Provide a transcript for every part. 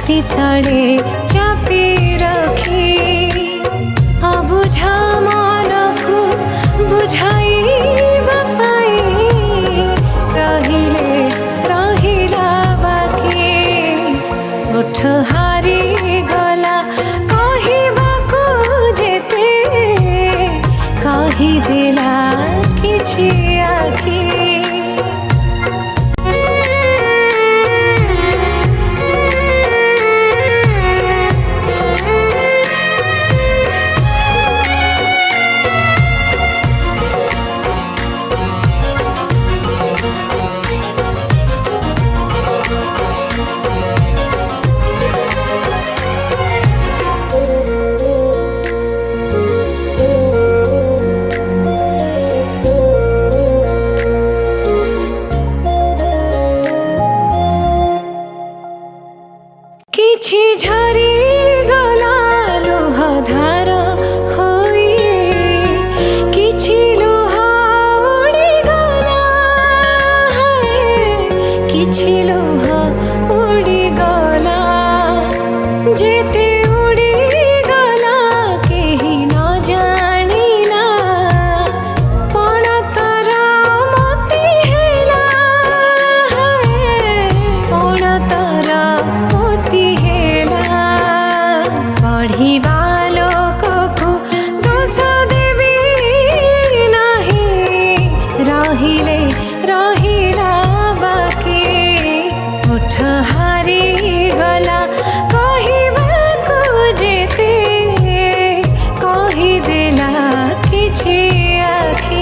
छाती तले चापी रखी अबुझा मनकु बुझाइबा पाई रहिले रहिला बाकी उठ हारी गला कहिबाकु जेते कहिदेला किछि आखी किछि झरी गला लुह धार होई किछि लुह उड़ी गला किछि लुह उड़ी गला जेते उड़ी गला केही न जानिला पण तरा मोती हेला पण तरा मोती हेला पढ़िबा लोककु दोष देबी नाही रहिले रहिला बाकी उठ हारी गला कहिबाकु जेते कहिदेला किछि आखी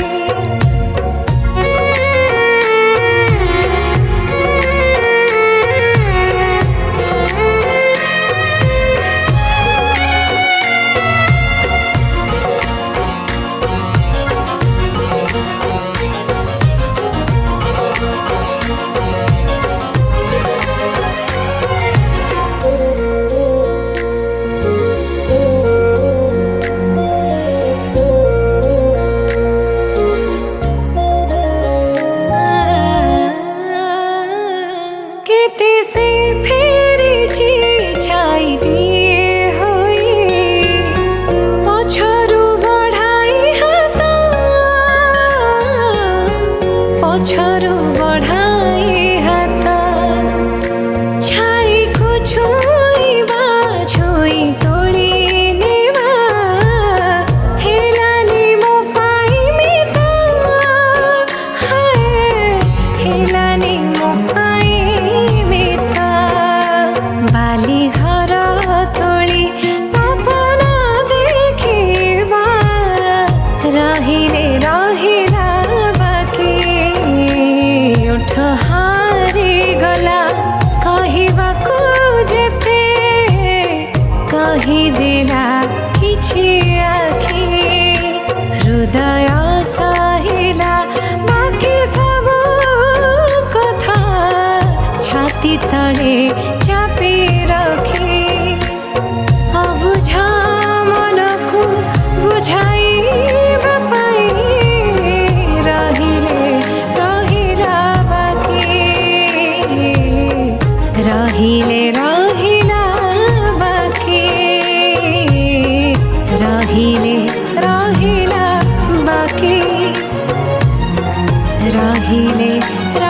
केते से फेरी छी छाई दिए होई पछरु बढ़ाई हाथ पछरु बढ़ाई हाथ छाई को छुईबा छुई तोड़ी नेबा हेलानी मो पाई मिता हेलानी मो पाई बाली घर तोली सपना देखिबा रहिले रहिला बाकी उठ हारी गला कहिबाकु जेते कहिदेला किछि आखी हृदय सहिला बाकी सब कथा छाती तले चापी रखी अबुझा मनकु बुझाइबा पाई रहिले रहिला बाकी रहिले रहिला बाकी रहिले रहिला बाकी रहिले